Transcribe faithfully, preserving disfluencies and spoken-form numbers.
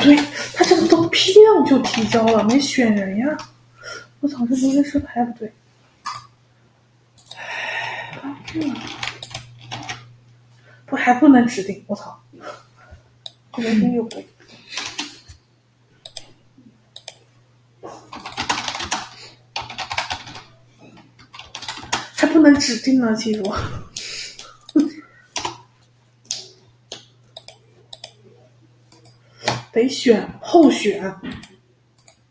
对，他这个都批量就提交了，没选人呀！我操，这不会是牌不对？哎，不还不能指定？我操，这人品有鬼！还不能指定呢，记住。得选候选，